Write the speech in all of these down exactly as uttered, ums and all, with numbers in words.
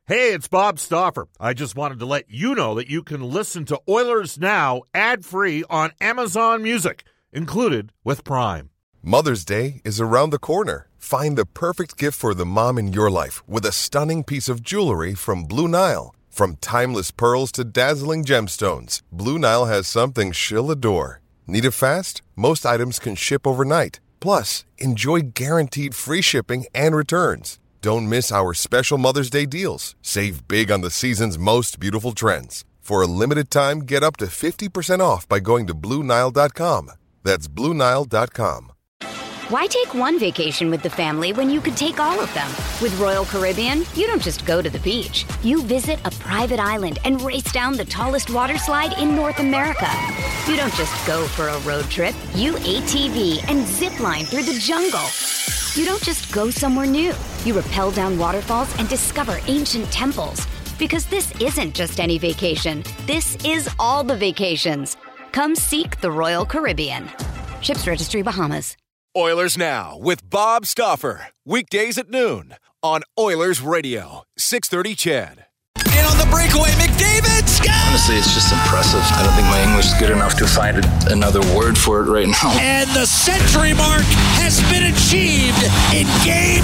Hey, it's Bob Stauffer. I just wanted to let you know that you can listen to Oilers Now ad-free on Amazon Music, included with Prime. Mother's Day is around the corner. Find the perfect gift for the mom in your life with a stunning piece of jewelry from Blue Nile. From timeless pearls to dazzling gemstones, Blue Nile has something she'll adore. Need it fast? Most items can ship overnight. Plus, enjoy guaranteed free shipping and returns. Don't miss our special Mother's Day deals. Save big on the season's most beautiful trends. For a limited time, get up to fifty percent off by going to Blue Nile dot com. That's Blue Nile dot com. Why take one vacation with the family when you could take all of them? With Royal Caribbean, you don't just go to the beach. You visit a private island and race down the tallest water slide in North America. You don't just go for a road trip. You A T V and zip line through the jungle. You don't just go somewhere new. You rappel down waterfalls and discover ancient temples. Because this isn't just any vacation. This is all the vacations. Come seek the Royal Caribbean. Ships Registry, Bahamas. Oilers Now with Bob Stauffer. Weekdays at noon on Oilers Radio, six thirty C H E D. In on the breakaway, McDavid! Scott! Honestly, it's just impressive. I don't think my English is good enough to find another word for it right now. And the century mark has been achieved in game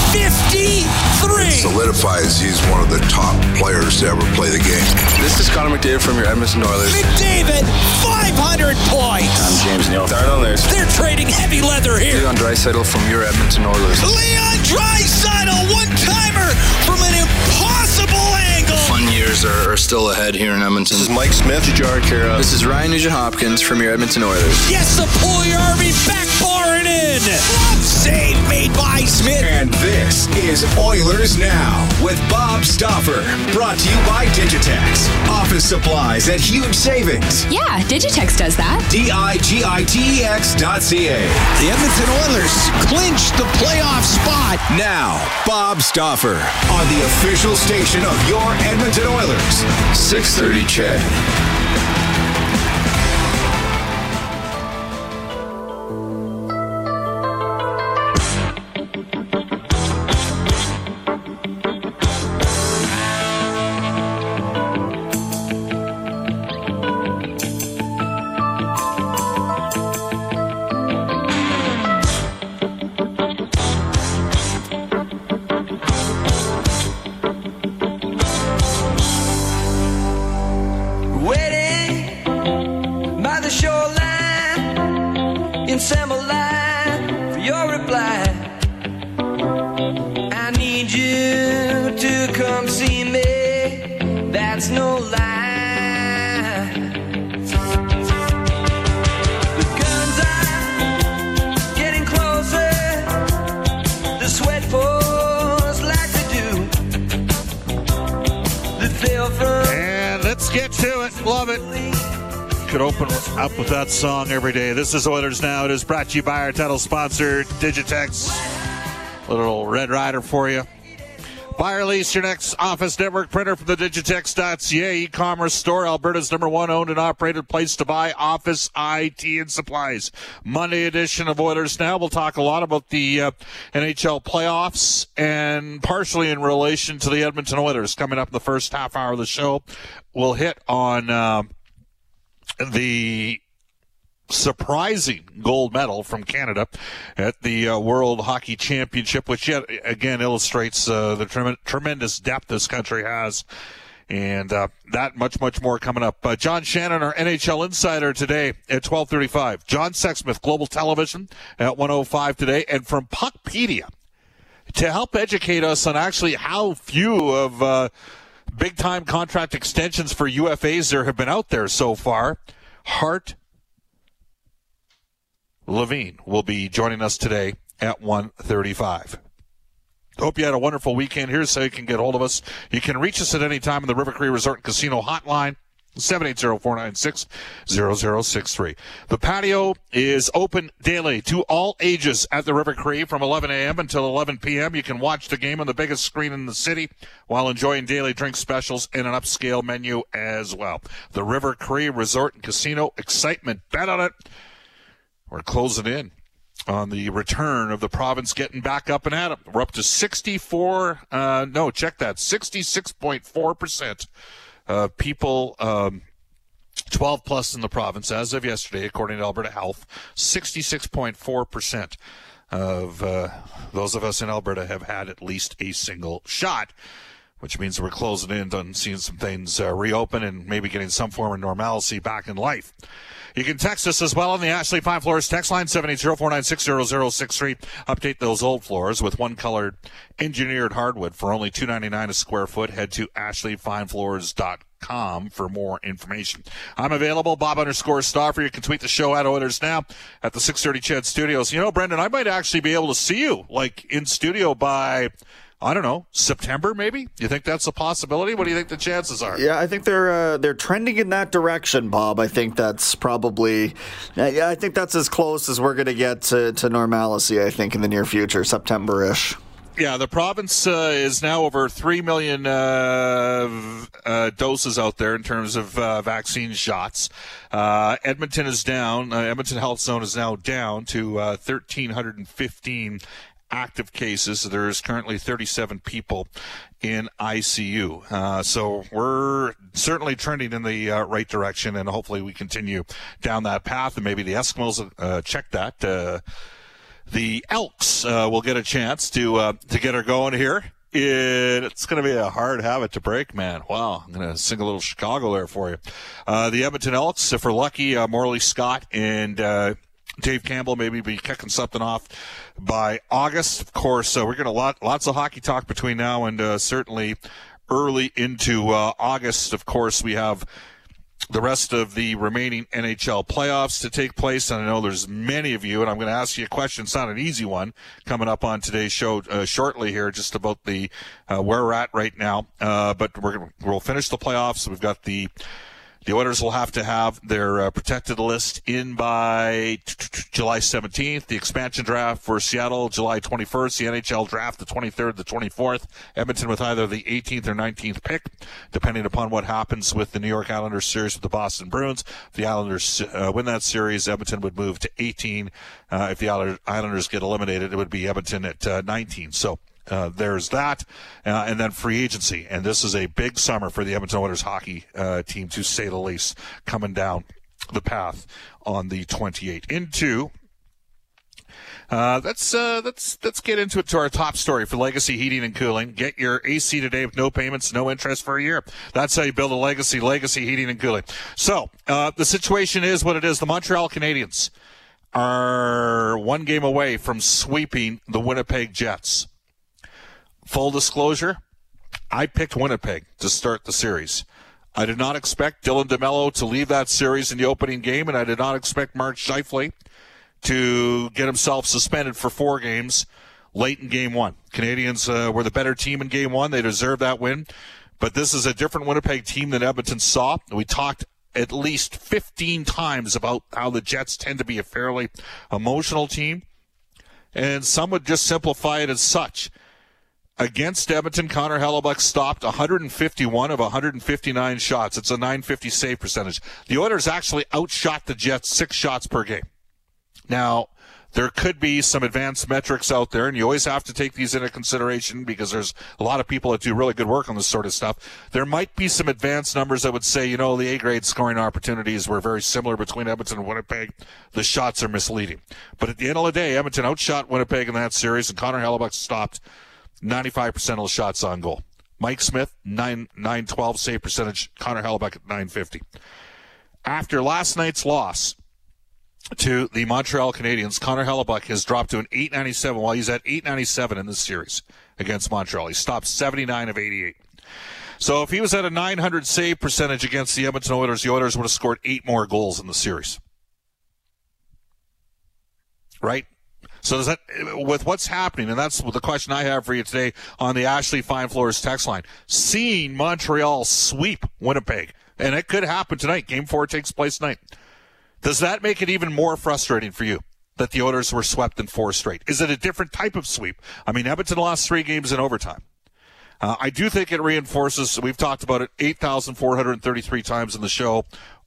fifty-three. It solidifies he's one of the top players to ever play the game. This is Connor McDavid from your Edmonton Oilers. McDavid, five hundred points. I'm James Neal. Darnell They're trading heavy leather here. Leon Draisaitl from your Edmonton Oilers. Leon Draisaitl, one-timer from an impossible angle. Fun years are, are still ahead here in Edmonton. This is Mike Smith. Jujhar Khaira. This is Ryan Nugent-Hopkins from your Edmonton Oilers. Yes, the Puljujärvi back barring in. Save made by Smith. And this is Oilers Now with Bob Stauffer. Brought to you by Digitex. Office supplies at huge savings. Yeah, Digitex does that. D I G I T E X dot C A. The Edmonton Oilers clinch the playoff spot. Now, Bob Stauffer on the official station of your Edmonton Oilers. six thirty C H E D. Up with that song every day. This is Oilers Now. It is brought to you by our title sponsor, Digitex. A little Red Rider for you. Buy or lease your next office network printer from the Digitex dot C A e-commerce store, Alberta's number one owned and operated place to buy office I T and supplies. Monday edition of Oilers Now. We'll talk a lot about the uh, N H L playoffs and partially in relation to the Edmonton Oilers coming up in the first half hour of the show. We'll hit on Uh, the surprising gold medal from Canada at the uh, World Hockey Championship, which yet again illustrates uh, the trem- tremendous depth this country has. And uh, that much, much more coming up. Uh, John Shannon, our N H L insider today at twelve thirty-five. John Sexsmith, Global Television at one oh five today. And from Puckpedia, to help educate us on actually how few of uh, big-time contract extensions for U F As there have been out there so far, Hart Levine will be joining us today at one thirty-five. Hope you had a wonderful weekend. Here's how you can get hold of us. You can reach us at any time in the River Cree Resort and Casino hotline, seven eight zero, four nine six, zero zero six three. The patio is open daily to all ages at the River Cree from eleven a.m. until eleven p.m. You can watch the game on the biggest screen in the city while enjoying daily drink specials and an upscale menu as well. The River Cree Resort and Casino, excitement. Bet on it. We're closing in on the return of the province getting back up and at 'em. We're up to sixty-four, uh, no, check that, sixty-six point four percent of people um, twelve plus in the province as of yesterday, according to Alberta Health. sixty-six point four percent of uh, those of us in Alberta have had at least a single shot, which means we're closing in on seeing some things uh, reopen and maybe getting some form of normalcy back in life. You can text us as well on the Ashley Fine Floors text line, seven eight zero, four nine six, zero zero six three. Update those old floors with one-colored engineered hardwood for only two dollars and ninety-nine cents a square foot. Head to ashley fine floors dot com for more information. I'm available, Bob underscore Stauffer. You can tweet the show at Oilers Now at the six thirty C H E D Studios. You know, Brendan, I might actually be able to see you, like, in studio by, I don't know, September maybe? You think that's a possibility? What do you think the chances are? Yeah, I think they're uh, they're trending in that direction, Bob. I think that's probably, yeah, I think that's as close as we're going to get to, to normalcy, I think, in the near future, September-ish. Yeah, the province uh, is now over three million uh, uh, doses out there in terms of uh, vaccine shots. Uh, Edmonton is down. Uh, Edmonton Health Zone is now down to uh, one thousand three hundred fifteen active cases. There is currently thirty-seven people in I C U. Uh, so we're certainly trending in the uh, right direction, and hopefully we continue down that path, and maybe the Eskimos uh, check that. Uh, the Elks uh, will get a chance to uh, to get her going here. It, it's going to be a hard habit to break, man. Wow, I'm going to sing a little Chicago there for you. Uh, the Edmonton Elks, if we're lucky, uh, Morley Scott and uh, Dave Campbell maybe be kicking something off by August. Of course, uh, we're going to lot lots of hockey talk between now and uh, certainly early into uh, August. Of course, we have the rest of the remaining N H L playoffs to take place, and I know there's many of you, and I'm going to ask you a question. It's not an easy one, coming up on today's show uh, shortly here, just about the uh, where we're at right now. Uh, but we're gonna, we'll finish the playoffs. We've got the The Oilers will have to have their uh, protected list in by t- t- July seventeenth. The expansion draft for Seattle, July twenty-first. The N H L draft, the twenty-third, the twenty-fourth. Edmonton with either the eighteenth or nineteenth pick, depending upon what happens with the New York Islanders series with the Boston Bruins. If the Islanders uh, win that series, Edmonton would move to eighteen. Uh, if the Islanders get eliminated, it would be Edmonton at uh, nineteen. So Uh, there's that, uh, and then free agency. And this is a big summer for the Edmonton Oilers hockey uh, team, to say the least, coming down the path on the twenty-eighth. Into, uh, let's, uh, let's, let's get into it to our top story for Legacy Heating and Cooling. Get your A C today with no payments, no interest for a year. That's how you build a legacy, Legacy Heating and Cooling. So, uh, the situation is what it is. The Montreal Canadiens are one game away from sweeping the Winnipeg Jets. Full disclosure, I picked Winnipeg to start the series. I did not expect Dylan DeMello to leave that series in the opening game, and I did not expect Mark Scheifele to get himself suspended for four games late in game one. Canadians uh, were the better team in game one. They deserved that win. But this is a different Winnipeg team than Edmonton saw. We talked at least fifteen times about how the Jets tend to be a fairly emotional team, and some would just simplify it as such. Against Edmonton, Connor Hellebuyck stopped one hundred fifty-one of one hundred fifty-nine shots. It's a nine fifty save percentage. The Oilers actually outshot the Jets six shots per game. Now, there could be some advanced metrics out there, and you always have to take these into consideration because there's a lot of people that do really good work on this sort of stuff. There might be some advanced numbers that would say, you know, the A-grade scoring opportunities were very similar between Edmonton and Winnipeg. The shots are misleading. But at the end of the day, Edmonton outshot Winnipeg in that series, and Connor Hellebuyck stopped ninety-five percent of the shots on goal. Mike Smith, nine twelve save percentage. Connor Hellebuyck at nine fifty. After last night's loss to the Montreal Canadiens, Connor Hellebuyck has dropped to an eight ninety-seven while he's at eight ninety-seven in this series against Montreal. He stopped seventy-nine of eighty-eight. So if he was at a nine hundred save percentage against the Edmonton Oilers, the Oilers would have scored eight more goals in the series. Right? So does that, with what's happening, and that's the question I have for you today on the Ashley Fine Floors text line, seeing Montreal sweep Winnipeg, and it could happen tonight. Game four takes place tonight. Does that make it even more frustrating for you that the Oilers were swept in four straight? Is it a different type of sweep? I mean, Edmonton lost three games in overtime. Uh, I do think it reinforces, we've talked about it eight thousand four hundred thirty-three times in the show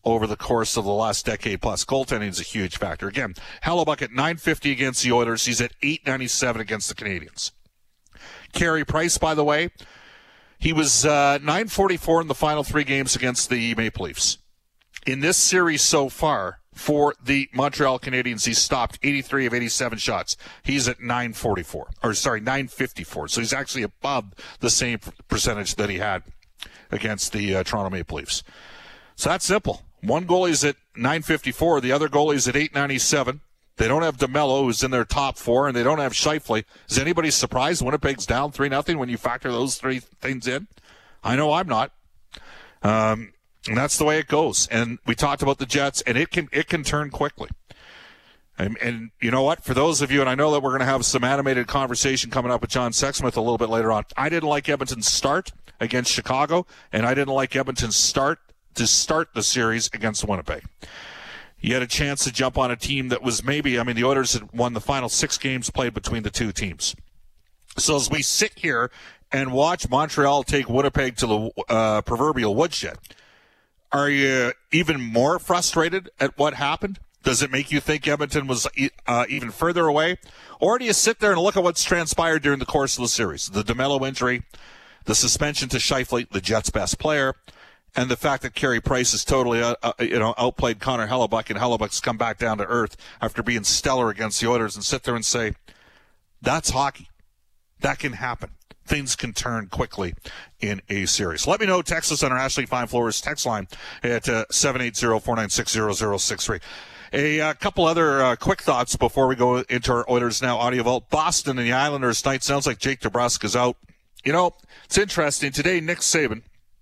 over the course of the last decade plus. Goaltending is a huge factor. Again, Hellebuyck at nine fifty against the Oilers. He's at eight ninety-seven against the Canadiens. Carey Price, by the way, he was uh, nine forty-four in the final three games against the Maple Leafs. In this series so far, for the Montreal Canadiens, he's stopped eighty-three of eighty-seven shots. He's at nine forty-four, or sorry, nine fifty-four. So he's actually above the same percentage that he had against the uh, Toronto Maple Leafs. So that's simple. One goalie's at nine fifty-four, the other goalie's at eight ninety-seven. They don't have DeMello, who's in their top four, and they don't have Scheifele. Is anybody surprised Winnipeg's down three nothing when you factor those three things in? I know I'm not. Um, and that's the way it goes. And we talked about the Jets, and it can it can turn quickly. And, and you know what? For those of you, and I know that we're going to have some animated conversation coming up with John Sexsmith a little bit later on. I didn't like Edmonton's start against Chicago, and I didn't like Edmonton's start to start the series against Winnipeg. You had a chance to jump on a team that was maybe, I mean, the Oilers had won the final six games played between the two teams. So as we sit here and watch Montreal take Winnipeg to the uh, proverbial woodshed, are you even more frustrated at what happened? Does it make you think Edmonton was uh, even further away? Or do you sit there and look at what's transpired during the course of the series? The DeMello injury, the suspension to Scheifele, the Jets' best player, and the fact that Carey Price has totally uh, uh, you know, outplayed Connor Hellebuyck, and Hellebuck's come back down to earth after being stellar against the Oilers, and sit there and say, that's hockey. That can happen. Things can turn quickly in a series. Let me know. Text us on our Ashley Fine Floors text line at uh, seven eight zero, four nine six, zero zero six three. A uh, couple other uh, quick thoughts before we go into our Oilers Now audio vault. Boston and the Islanders tonight. Sounds like Jake DeBrusk is out. You know, it's interesting. Today, Nick Saban,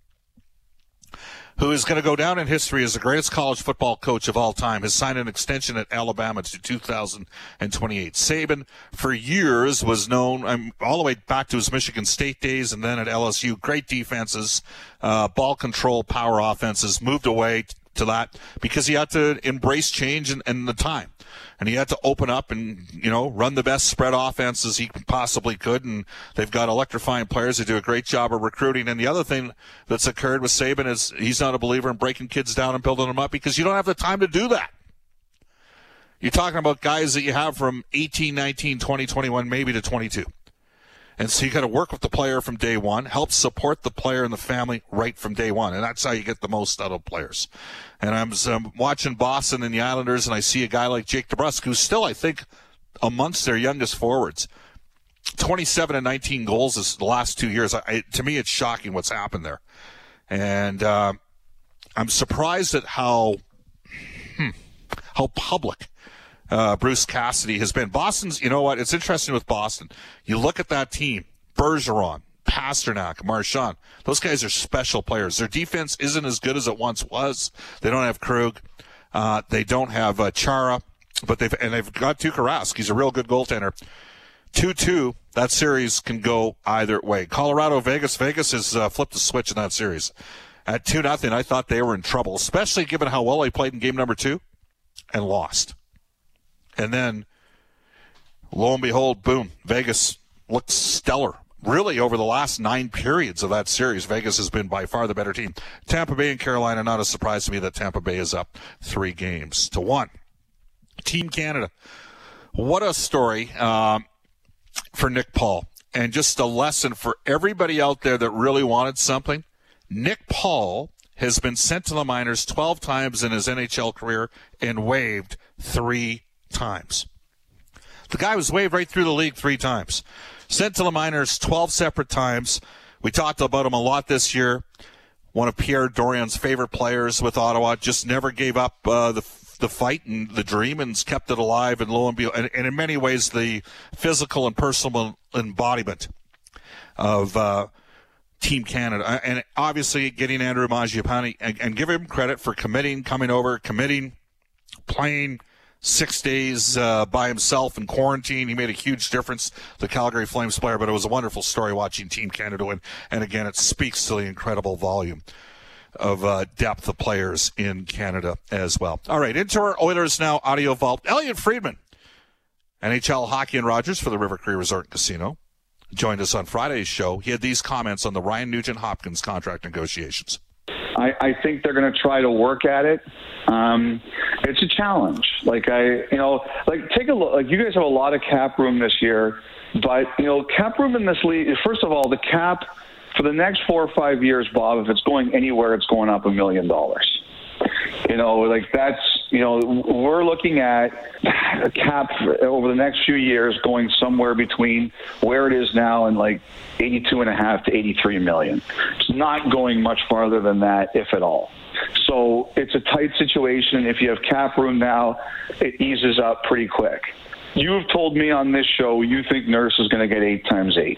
who is going to go down in history as the greatest college football coach of all time, has signed an extension at Alabama to two thousand twenty-eight. Saban, for years, was known um, all the way back to his Michigan State days and then at L S U. Great defenses, uh, ball control, power offenses, moved away to that because he had to embrace change and, and the time. And he had to open up and, you know, run the best spread offenses he possibly could. And they've got electrifying players who do a great job of recruiting. And the other thing that's occurred with Saban is he's not a believer in breaking kids down and building them up because you don't have the time to do that. You're talking about guys that you have from eighteen, nineteen, twenty, twenty-one, maybe to twenty-two. And so you got to work with the player from day one, help support the player and the family right from day one. And that's how you get the most out of players. And I'm, I'm watching Boston and the Islanders, and I see a guy like Jake DeBrusk, who's still, I think, amongst their youngest forwards. twenty-seven and nineteen goals is the last two years. I, to me, it's shocking what's happened there. And uh, I'm surprised at how hmm, how public Uh, Bruce Cassidy has been. Boston's, you know what? It's interesting with Boston. You look at that team, Bergeron, Pasternak, Marchand. Those guys are special players. Their defense isn't as good as it once was. They don't have Krug. Uh, they don't have uh, Chara, but they've and they've got Tuukka Rask. He's a real good goaltender. two two, that series can go either way. Colorado, Vegas. Vegas has uh, flipped the switch in that series. At two nothing, I thought they were in trouble, especially given how well they played in game number two and lost. And then, lo and behold, boom, Vegas looks stellar. Really, over the last nine periods of that series, Vegas has been by far the better team. Tampa Bay and Carolina, not a surprise to me that Tampa Bay is up three games to one. Team Canada, what a story um, for Nick Paul. And just a lesson for everybody out there that really wanted something. Nick Paul has been sent to the minors twelve times in his N H L career and waived three times. The guy was waved right through the league three times. Sent to the minors twelve separate times. We talked about him a lot this year. One of Pierre Dorian's favorite players with Ottawa. Just never gave up uh, the the fight and the dream and kept it alive. And lo and behold, and, and in many ways, the physical and personal embodiment of uh, Team Canada. And obviously getting Andrew Mangiapane and, and give him credit for committing, coming over, committing, playing six days uh, by himself in quarantine. He made a huge difference, the Calgary Flames player, but it was a wonderful story watching Team Canada win. And again, it speaks to the incredible volume of uh, depth of players in Canada as well. All right, into our Oilers Now audio vault. Elliot Friedman, N H L Hockey and Rogers for the River Cree Resort and Casino, joined us on Friday's show. He had these comments on the Ryan Nugent-Hopkins contract negotiations. I, I think they're going to try to work at it. Um, it's a challenge. Like I, you know, like take a look. Like you guys have a lot of cap room this year, but you know, cap room in this league. First of all, the cap for the next four or five years, Bob, if it's going anywhere, it's going up a million dollars. You know, like that's, you know, we're looking at a cap over the next few years going somewhere between where it is now and like eighty-two and a half to eighty-three million. It's not going much farther than that, if at all. So it's a tight situation. If you have cap room now, it eases up pretty quick. You have told me on this show you think Nurse is going to get eight times eight.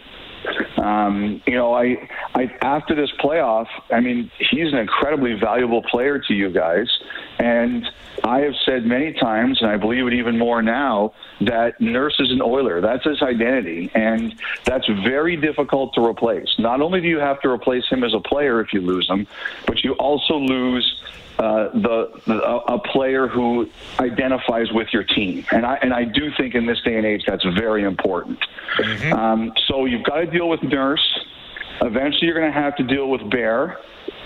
Um, you know, I, I after this playoff, I mean, he's an incredibly valuable player to you guys, and I have said many times, and I believe it even more now, that Nurse is an Oiler. That's his identity, and that's very difficult to replace. Not only do you have to replace him as a player if you lose him, but you also lose Uh, the, the a player who identifies with your team, and I and I do think in this day and age that's very important. Mm-hmm. Um, so you've got to deal with Nurse. Eventually, you're going to have to deal with Bear.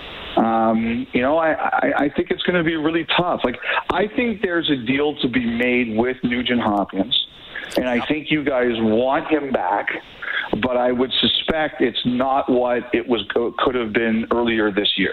Um, you know, I, I, I think it's going to be really tough. Like I think there's a deal to be made with Nugent Hopkins, and I think you guys want him back. But I would suspect it's not what it was could have been earlier this year.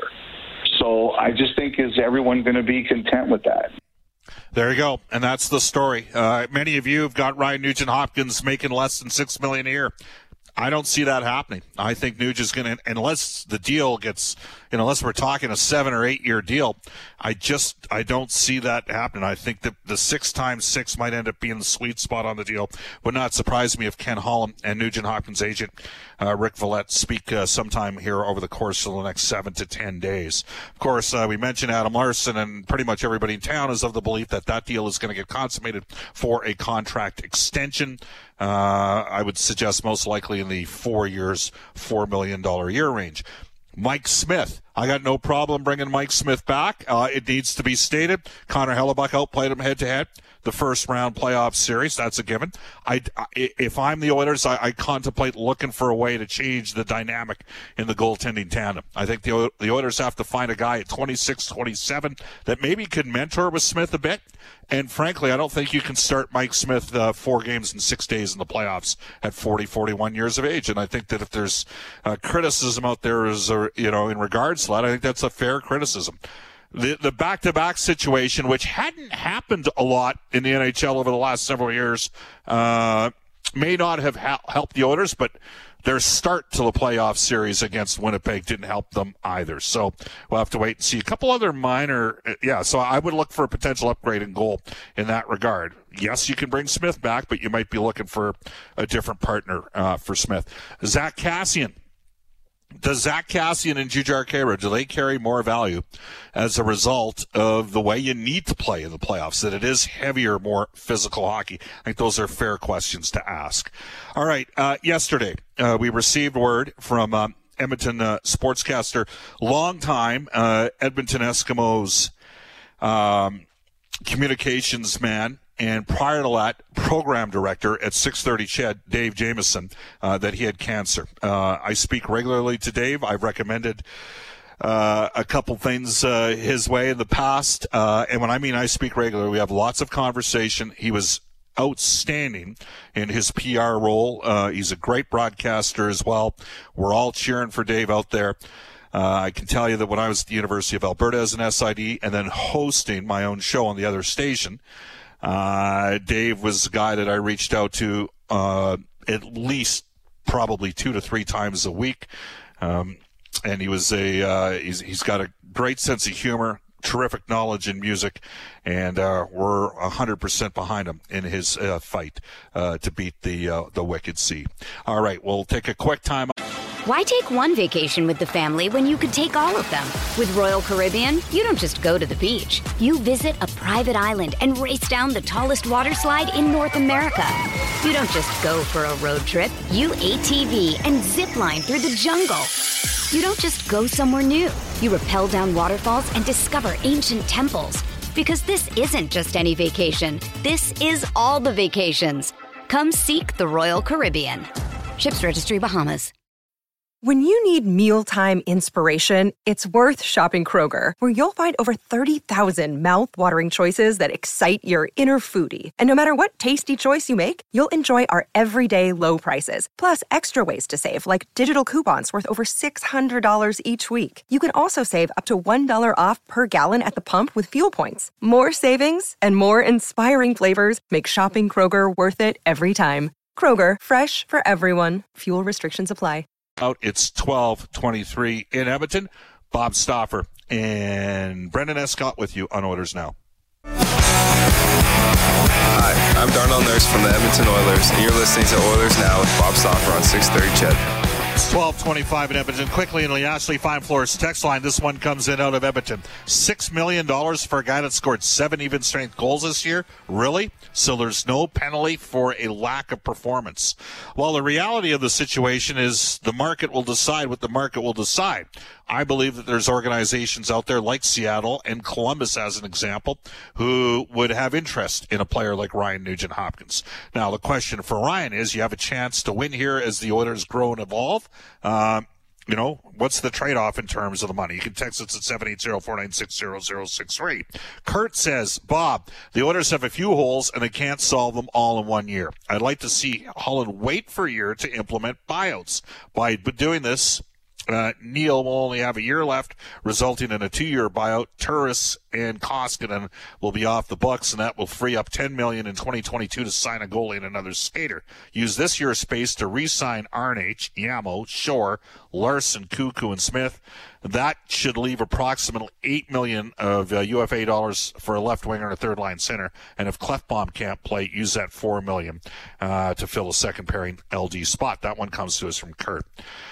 So I just think, is everyone going to be content with that? There you go. And that's the story. Uh, many of you have got Ryan Nugent-Hopkins making less than six million dollars a year. I don't see that happening. I think Nugent's going to, unless the deal gets, you know, unless we're talking a seven or eight year deal, I just, I don't see that happening. I think that the six times six might end up being the sweet spot on the deal. Would not surprise me if Ken Holland and Nugent Hopkins' agent, uh, Rick Vallette, speak uh, sometime here over the course of the next seven to ten days. Of course, uh, we mentioned Adam Larson, and pretty much everybody in town is of the belief that that deal is going to get consummated for a contract extension. Uh, I would suggest most likely in the four years, four million dollars a year range. Mike Smith. I got no problem bringing Mike Smith back. Uh, it needs to be stated. Connor Hellebuck outplayed him head-to-head. The first round playoff series, that's a given. I, I, if I'm the Oilers, I, I contemplate looking for a way to change the dynamic in the goaltending tandem. I think the, the Oilers have to find a guy at twenty-six, twenty-seven that maybe could mentor with Smith a bit. And frankly, I don't think you can start Mike Smith uh, four games in six days in the playoffs at forty, forty-one years of age. And I think that if there's uh, criticism out there, is, uh, you know, in regards to that, I think that's a fair criticism. The the back-to-back situation, which hadn't happened a lot in the N H L over the last several years, uh, may not have ha- helped the Oilers, but their start to the playoff series against Winnipeg didn't help them either. So we'll have to wait and see. A couple other minor, yeah, so I would look for a potential upgrade in goal in that regard. Yes, you can bring Smith back, but you might be looking for a different partner uh, for Smith. Zach Kassian. Does Zach Kassian and Jujhar Khaira, do they carry more value as a result of the way you need to play in the playoffs, that it is heavier, more physical hockey? I think those are fair questions to ask. All right, uh, yesterday uh, we received word from um, Edmonton uh, sportscaster, longtime uh, Edmonton Eskimos um, communications man, and prior to that, program director at six thirty C H E D, Dave Jamieson, uh, that he had cancer. Uh, I speak regularly to Dave. I've recommended uh, a couple things uh, his way in the past. Uh, and when I mean I speak regularly, we have lots of conversation. He was outstanding in his P R role. Uh, he's a great broadcaster as well. We're all cheering for Dave out there. Uh, I can tell you that when I was at the University of Alberta as an S I D and then hosting my own show on the other station, Uh, Dave was the guy that I reached out to uh, at least probably two to three times a week, um, and he was a uh, he's he's got a great sense of humor, terrific knowledge in music, and uh, we're one hundred percent behind him in his uh, fight uh, to beat the uh, the Wicked Sea. All right, we'll take a quick time. Why take one vacation with the family when you could take all of them? With Royal Caribbean, you don't just go to the beach. You visit a private island and race down the tallest water slide in North America. You don't just go for a road trip. You A T V and zip line through the jungle. You don't just go somewhere new. You rappel down waterfalls and discover ancient temples. Because this isn't just any vacation. This is all the vacations. Come seek the Royal Caribbean. Ships Registry, Bahamas. When you need mealtime inspiration, it's worth shopping Kroger, where you'll find over thirty thousand mouth-watering choices that excite your inner foodie. And no matter what tasty choice you make, you'll enjoy our everyday low prices, plus extra ways to save, like digital coupons worth over six hundred dollars each week. You can also save up to one dollar off per gallon at the pump with fuel points. More savings and more inspiring flavors make shopping Kroger worth it every time. Kroger, fresh for everyone. Fuel restrictions apply. Out, it's twelve twenty-three in Edmonton. Bob Stauffer and Brendan Escott with you on Oilers Now. Hi, I'm Darnell Nurse from the Edmonton Oilers, and you're listening to Oilers Now with Bob Stauffer on six thirty C H E D. It's twelve twenty-five in Edmonton. Quickly in the Ashley Fine Floors text line. This one comes in out of Edmonton. Six million dollars for a guy that scored seven even strength goals this year? Really? So there's no penalty for a lack of performance. Well, the reality of the situation is the market will decide what the market will decide. I believe that there's organizations out there like Seattle and Columbus, as an example, who would have interest in a player like Ryan Nugent-Hopkins. Now, the question for Ryan is, you have a chance to win here as the Oilers grow and evolve. Um, you know, what's the trade-off in terms of the money? You can text us at seven eight zero, four nine six, zero zero six three. Kurt says, Bob, the Oilers have a few holes and they can't solve them all in one year. I'd like to see Holland wait for a year to implement buyouts. By doing this, Uh, Neil will only have a year left, resulting in a two-year buyout. Turris and Koskinen will be off the books, and that will free up ten million dollars in twenty twenty-two to sign a goalie and another skater. Use this year's space to re-sign Arnage, Yamo, Shore, Larson, Kuku, and Smith. That should leave approximately eight million dollars of uh, U F A dollars for a left winger and a third-line center. And if Clefbaum can't play, use that four million dollars uh, to fill a second-pairing L D spot. That one comes to us from Kurt.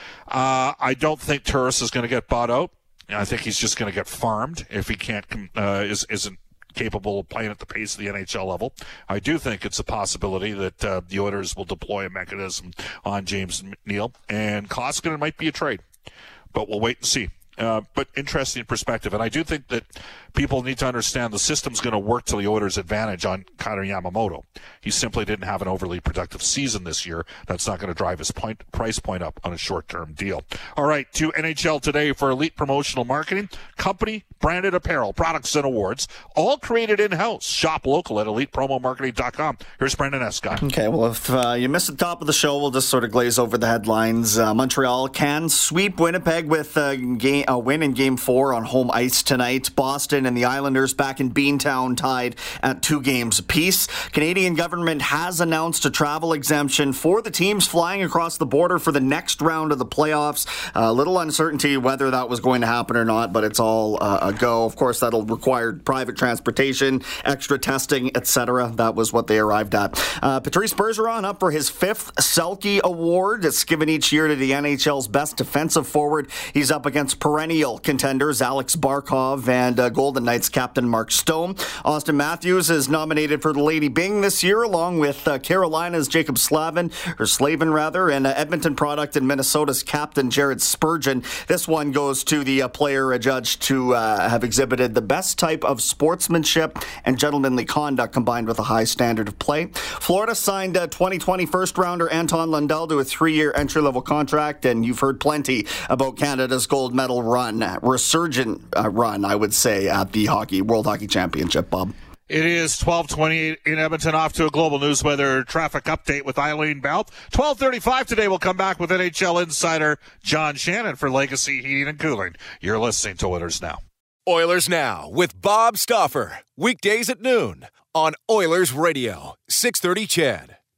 Uh, I don't think Turris is going to get bought out. I think he's just going to get farmed if he can't uh, is, isn't capable of playing at the pace of the N H L level. I do think it's a possibility that uh, the Oilers will deploy a mechanism on James Neal, and Koskinen might be a trade, but we'll wait and see. Uh, but interesting perspective, and I do think that people need to understand the system's going to work to the Oilers' advantage on Connor Yamamoto. He simply didn't have an overly productive season this year. That's not going to drive his point, price point up on a short-term deal. All right, to N H L Today for Elite Promotional Marketing. Company-branded apparel, products, and awards, all created in-house. Shop local at elite promo marketing dot com. Here's Brendan Escott. Okay, well, if uh, you missed the top of the show, we'll just sort of glaze over the headlines. Uh, Montreal can sweep Winnipeg with a, game, a win in Game four on home ice tonight. Boston and the Islanders back in Beantown tied at two games apiece. Canadian government has announced a travel exemption for the teams flying across the border for the next round of the playoffs. A uh, little uncertainty whether that was going to happen or not, but it's all uh, a go. Of course, that'll require private transportation, extra testing, et cetera. That was what they arrived at. Uh, Patrice Bergeron up for his fifth Selke Award. It's given each year to the N H L's best defensive forward. He's up against perennial contenders Alex Barkov and uh, Golden Knights captain Mark Stone. Austin Matthews is nominated for the Lady Byng this year, along with uh, Carolina's Jacob Slavin, or Slavin rather, and uh, Edmonton product and Minnesota's captain Jared Spurgeon. This one goes to the uh, player adjudged to uh, have exhibited the best type of sportsmanship and gentlemanly conduct combined with a high standard of play. Florida signed a twenty twenty first-rounder Anton Lundell to a three-year entry-level contract, and you've heard plenty about Canada's gold medal run, resurgent uh, run, I would say, at the Hockey World Hockey Championship, Bob. It is twelve twenty-eight in Edmonton. Off to a global news weather traffic update with Eileen Bell. twelve thirty-five today. We'll come back with N H L insider John Shannon for Legacy Heating and Cooling. You're listening to Oilers Now. Oilers Now with Bob Stauffer. Weekdays at noon on Oilers Radio, six thirty C H E D.